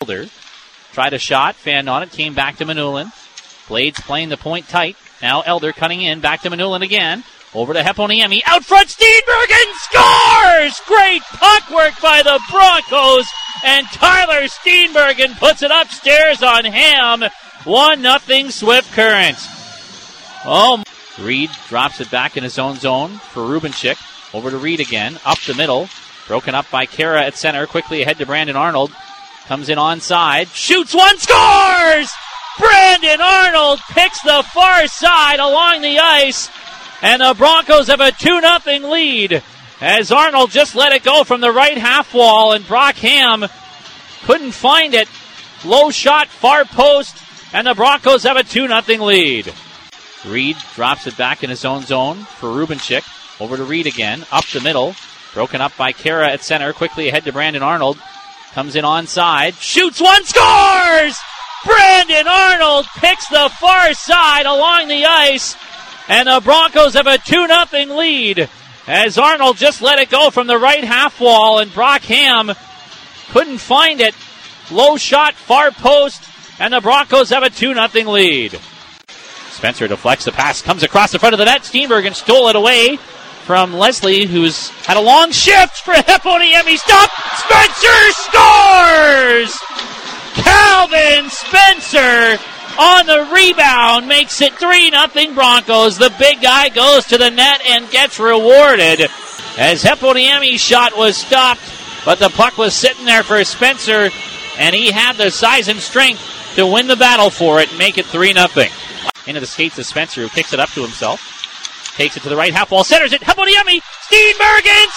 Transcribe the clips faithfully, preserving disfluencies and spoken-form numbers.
Elder tried a shot, fanned on it, came back to Manulin. Blades playing the point tight. Now Elder cutting in, back to Manulin again. Over to Heponiemi. Out front, Steenbergen scores! Great puck work by the Broncos. And Tyler Steenbergen puts it upstairs on Ham. one nothing Swift Current. Oh, Reed drops it back in his own zone for Rubenchik. Over to Reed again. Up the middle. Broken up by Kara at center. Quickly ahead to Brandon Arnold. Comes in onside. Shoots one, scores! Brandon Arnold picks the far side along the ice. And the Broncos have a two nothing lead. As Arnold just let it go from the right half wall. And Brock Ham couldn't find it. Low shot, far post. And the Broncos have a two nothing lead. Reed drops it back in his own zone for Rubenchik. Over to Reed again. Up the middle. Broken up by Kara at center. Quickly ahead to Brandon Arnold. Comes in onside. Shoots one, scores! Brandon Arnold picks the far side along the ice. And the Broncos have a two nothing lead. As Arnold just let it go from the right half wall. And Brock Ham couldn't find it. Low shot, far post. And the Broncos have a two nothing lead. Spencer deflects the pass. Comes across the front of the net. Steenbergen stole it away from Leslie, who's had a long shift for Heponiemi. Stop! Spencer scores! Calvin Spencer on the rebound makes it three nothing Broncos. The big guy goes to the net and gets rewarded as Heponiemi's shot was stopped, but the puck was sitting there for Spencer, and he had the size and strength to win the battle for it and make it three nothing. Into the skates of Spencer, who kicks it up to himself. Takes it to the right half wall, centers it, Heponiemi, Steenbergen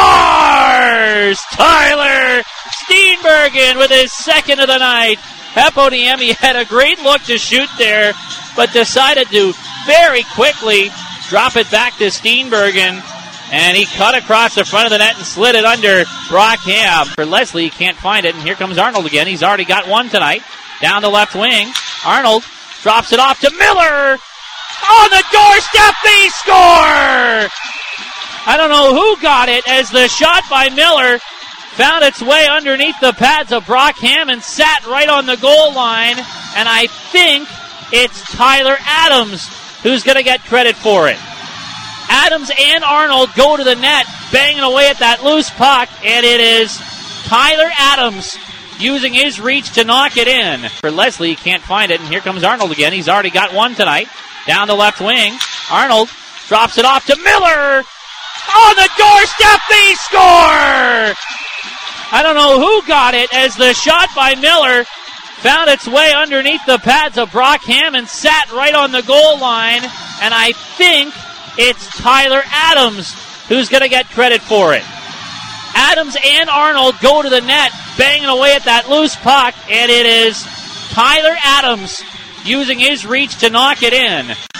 scores! Tyler Steenbergen with his second of the night. Heponiemi had a great look to shoot there, but decided to very quickly drop it back to Steenbergen, and he cut across the front of the net and slid it under Brock Ham. For Leslie, he can't find it, and here comes Arnold again. He's already got one tonight. Down the left wing, Arnold drops it off to Miller. On the doorstep, they score! I don't know who got it as the shot by Miller found its way underneath the pads of Brock Ham and sat right on the goal line. And I think it's Tyler Adams who's going to get credit for it. Adams and Arnold go to the net, banging away at that loose puck, and it is Tyler Adams using his reach to knock it in. For Leslie, he can't find it, and here comes Arnold again. He's already got one tonight. Down the left wing, Arnold drops it off to Miller. On the doorstep, they score! I don't know who got it as the shot by Miller found its way underneath the pads of Brock Ham and sat right on the goal line. And I think it's Tyler Adams who's going to get credit for it. Adams and Arnold go to the net, banging away at that loose puck, and it is Tyler Adams using his reach to knock it in.